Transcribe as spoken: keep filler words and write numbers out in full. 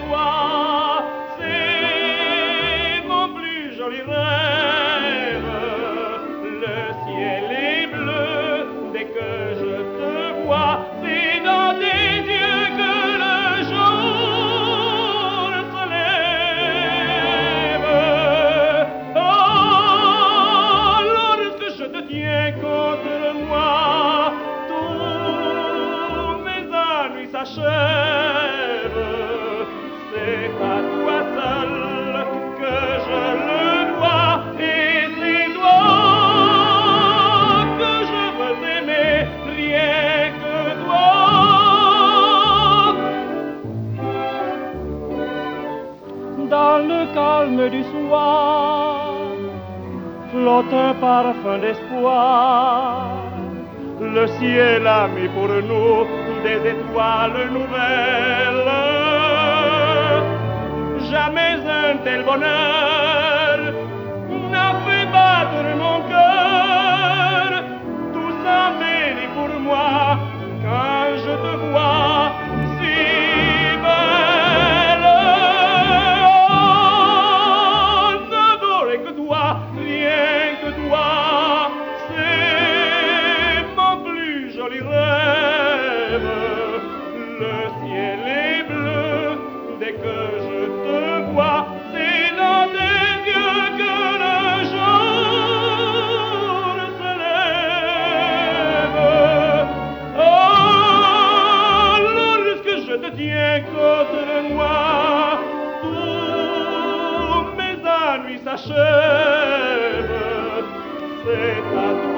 toi. C'est mon plus joli rêve. Le ciel est bleu dès que je te vois. C'est dans tes yeux que le jour se lève. Oh, lorsque je te tiens contre moi, tous mes ennuis s'achèvent. C'est à toi seul que je le dois, et c'est toi que je veux aimer, rien que toi. Dans le calme du soir flotte un parfum d'espoir. Le ciel a mis pour nous des étoiles nouvelles. Jamais un tel bonheur n'a fait battre mon cœur. Tout s'embellit pour moi quand je te vois si belle. Oh, n'adorer que toi, rien que toi. C'est mon plus joli rêve. Le ciel est bleu dès que je te vois. C'est dans tes yeux que le jour se lève. Oh, lorsque je te tiens contre moi, tous mes ennuis s'achèvent. C'est à toi